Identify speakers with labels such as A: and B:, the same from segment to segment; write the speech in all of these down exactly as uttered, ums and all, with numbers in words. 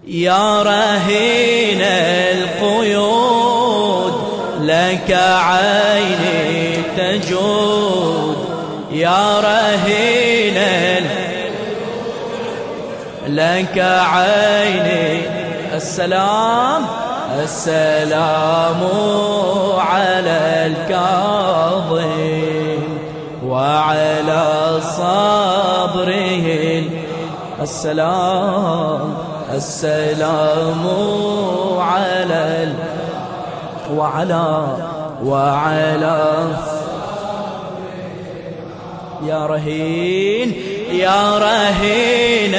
A: يا رهين القيود لك عيني تجود، يا رهين لك عيني. السلام السلام على الكاظم وعلى صبره. السلام السلام على ال وعلى وعلى يا رهين يا رهين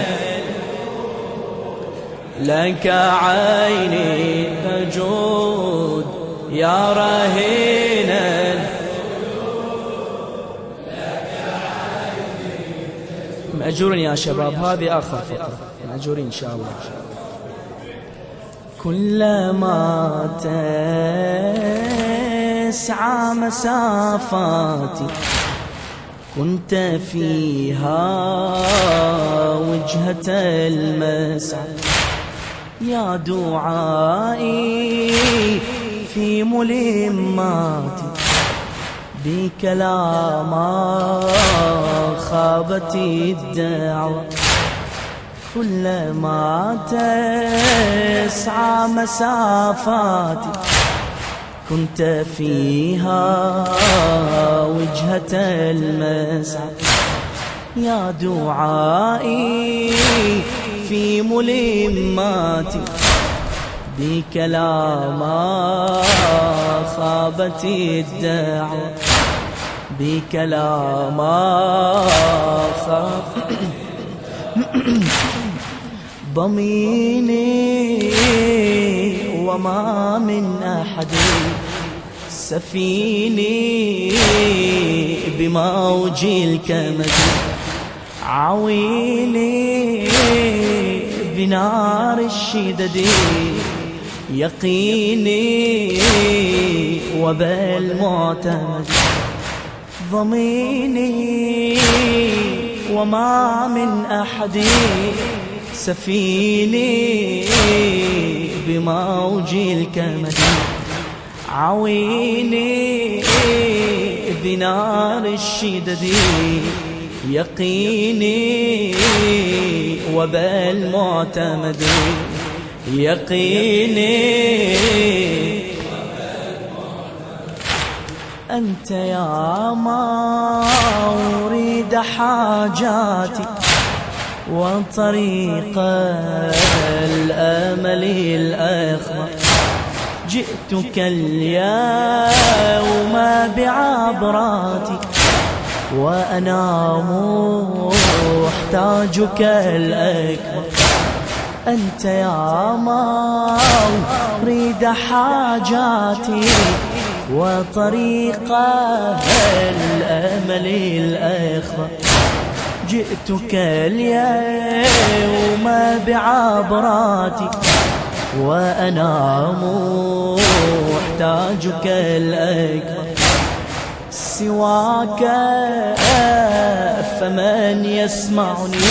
A: لك عيني تجود، يا رهين مأجورين يا شباب، هذه آخر فقرة مأجورين إن شاء الله. كلما تسعى مسافاتي كنت فيها وجهة المسعى، يا دعائي في ملماتي بكلاما خابت الدعوة. كلما تسعى مسافاتي كنت فيها وجهة المسعى، يا دعائي في ملماتي بكلاما خابت الدعوة، بكلاما خابت ضميني وما من أحد سفيني بموج الكمد، عويني بنار الشدد، يقيني وبالمعتمد. ضميني وما من أحد سفيني بموج الكمد، عويني بنار الشدد، يقيني وبالمعتمد، يقيني. أنت يا ما أريد حاجاتي وطريق الأمل الأخضر، جئتك اليوم بعبراتي وأنا محتاجك الأكبر. أنت يا ما أريد حاجاتي وطريق الأمل الأخضر، جئتك اليوم بعبراتي وأنا محتاجك الأكبر. سواك فمن يسمعني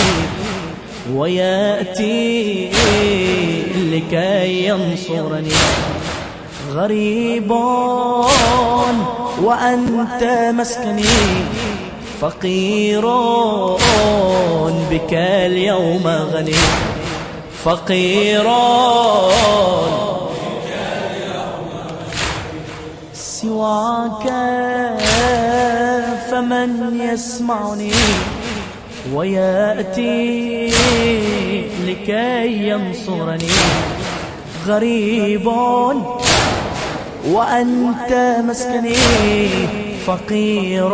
A: ويأتي لكي ينصرني، غريب وأنت مسكني، فقير بك اليوم غني، فقير بك اليوم. سواك فمن يسمعني ويأتي لكي ينصرني، غريب وأنت مسكني، فقير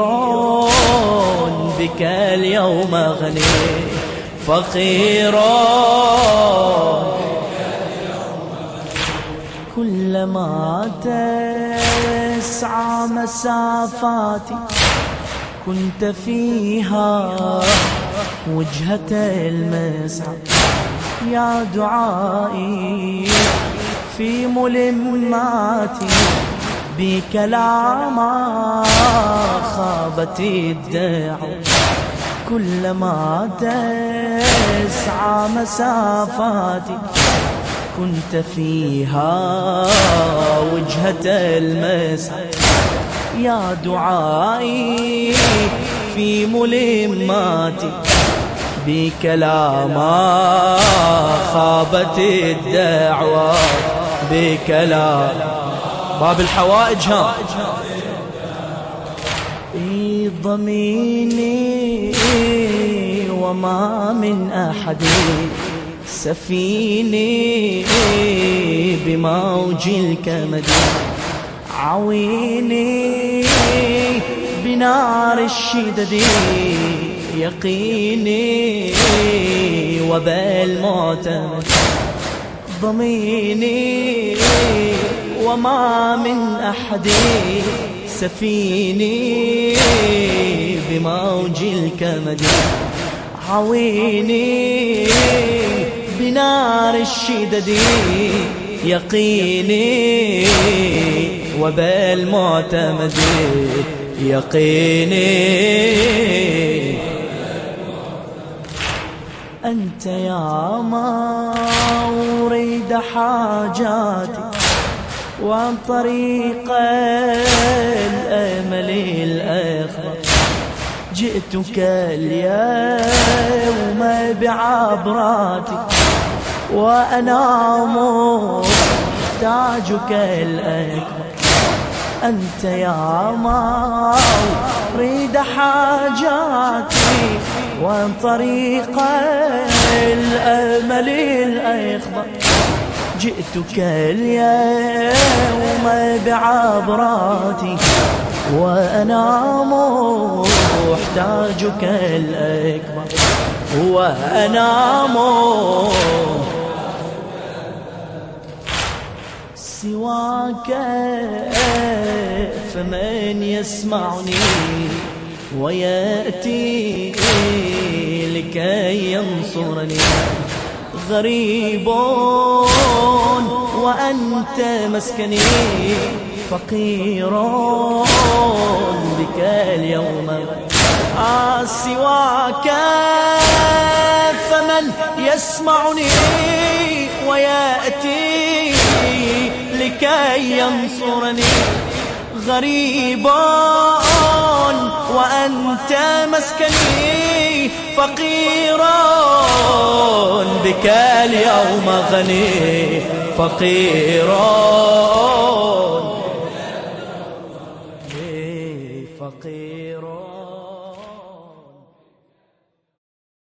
A: بك اليوم غني، فقير. كلما تسعى مسافاتي كنت فيها وجهة المسعى، يا دعائي في ملماتي بكلاما خابت الدعوة. كلما تسعى مسافاتي كنت فيها وجهة المسعى يا دعائي في ملماتي بك لا ما خابت الدعوة بك لا باب الحوائج ها ضميني وما من أحد سفيني بموج الكمد عويني بنار الشدد يقيني وبالمعتمد ضميني وما من أحد سفيني بموج الكمد عويني بنار الشدد يقيني وبالمعتمد يقيني أنت يا ما أريد حاجاتي وعن طريق الأمل الأخضر جئتك اليوم بعبراتي وأنا محتاجك الأكبر أنت يا ما أريد حاجاتي وعن طريق الأمل الأخضر جئتك اليوم بعبراتي وأنا محتاجك الأكبر وأنا سواك فمن يسمعني ويأتي لكي ينصرني غريب وأنت مسكني فقير بك اليوم آه سواك فمن يسمعني ويأتي لكي ينصرني غريب وأنت مسكني فقير بك اليوم غني فقير